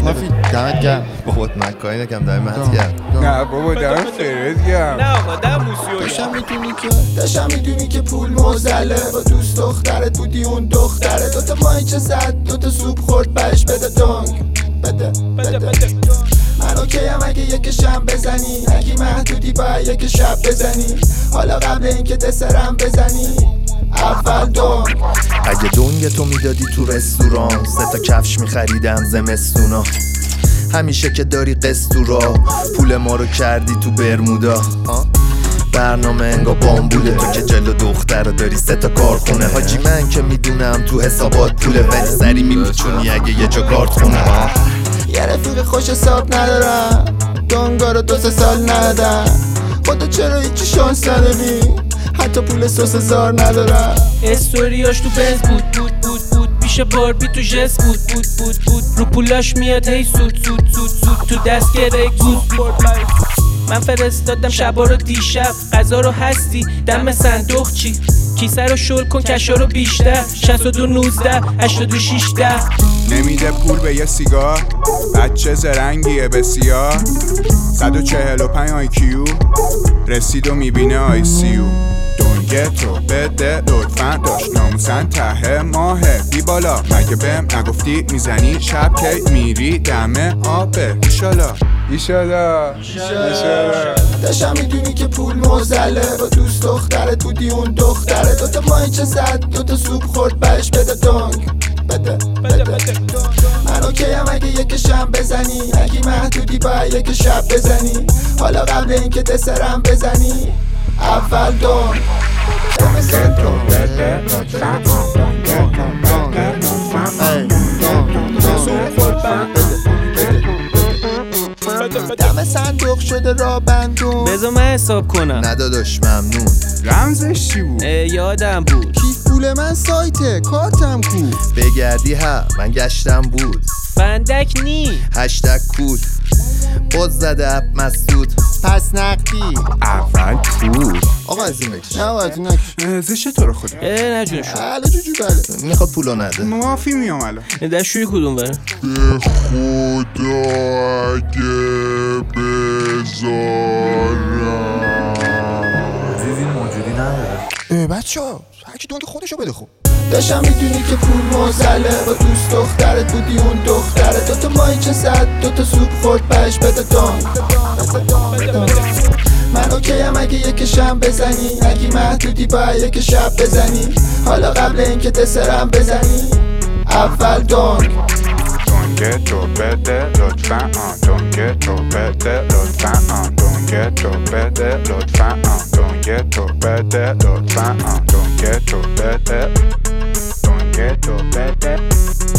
مافی دمت گرم. بابا من کاری نکردم دمت گرم. نه بابا دمت فرد گرم. نه آقا دم موسیو داشتم میدونی که پول موزله، با دوست دخترت بودی اون دختره، دوتا مایچه زد دوتا سوپ خورد بهش بده دونگ بده. من اوکیم اگه یکشم بزنی، اگه محدودی باید یک شب بزنی، حالا قبل اینکه دسرم بزنی اول دونگ. اگه دونگ تو میدادی تو رستوران، 3 کفش میخریدم زمستونا. همیشه که داری قستورا، پول ما رو کردی تو برمودا. برنامه انگا بامبوله، تو که جلو دختر داری 3 کارخونه. حاجی من که میدونم تو حسابات پوله، ولی سری میپیچونی اگه یه جا کارت خونه. یه رفیق خوش حساب ندارم، دونگا رو 2-3 سال ندادم. خدا چرا هیچی شانس نداری، حتی پول سس هزار ندارم. استوریاش تو بنز بود پیش باربی تو جس بود رو پولاش میاد هی سود تو دست گره گود. من فرستادم شبا رو دیشب، غذا رو هستی دم صندوق چی، کیسه رو شل کن کشا رو بیشتر، 62 19 86 10. نمیده پول به یه سیگار، بچه زرنگیه بسیار. 145 آیکیو رسید و میبینه آیسیو. دونگه تو بده لطفا، داشت ناموسن ته ماهه بی بالا. مگه بهم نگفتی میزنی شب که میری دم آبه. ایشالا داشتم میدونی که پول موزله، با دوست دخترت بودی اون دختره، دوتا مایچه زد دوتا سوپ خورد بهش بده دونگ بده. من اوکیم اگه یکشم بزنی، اگه محدودی باید یک شب بزنی، حالا قبل اینکه دسرم بزنی اول دونگ. دم صندوق شده را بندون. بذار من حساب کنم. نداداش ممنون. رمزش چی بود؟ یادم بود. کیف پول من سایته کارتم کو. بگردی ها من گشتم بود. فندک نی هشتگ کود باز زده اپ مسدود. پس نقدی اول پول. آقا از این بکش. نه باید نکش. زشه تو رو خدا. نه جون شو بله جوجو بله. میخواد پولو نده. معافی میام الان. دستشوی کدوم بره؟ خدا اگه بذارم دیدین موجودی نداره. بچه ها هرکی دونگ خودشو بده خوب. داشتم میدونی که پول موزله، با دوست دخترت بودی اون دختره، دوتا مایچه زد دوتا سوپ خورد بهش بده دونگ. من اوکیم اگه یکشم بزنی، اگه محدودی باید یک شب بزنی، حالا قبل اینکه دسرم بزنی اول دونگ. دونگه تو بده لطفا، دونگه تو بده لطفا، دونگه تو بده لطفا، دونگه تو بده لطفا، دونگه تو بده، دونگه تو بده.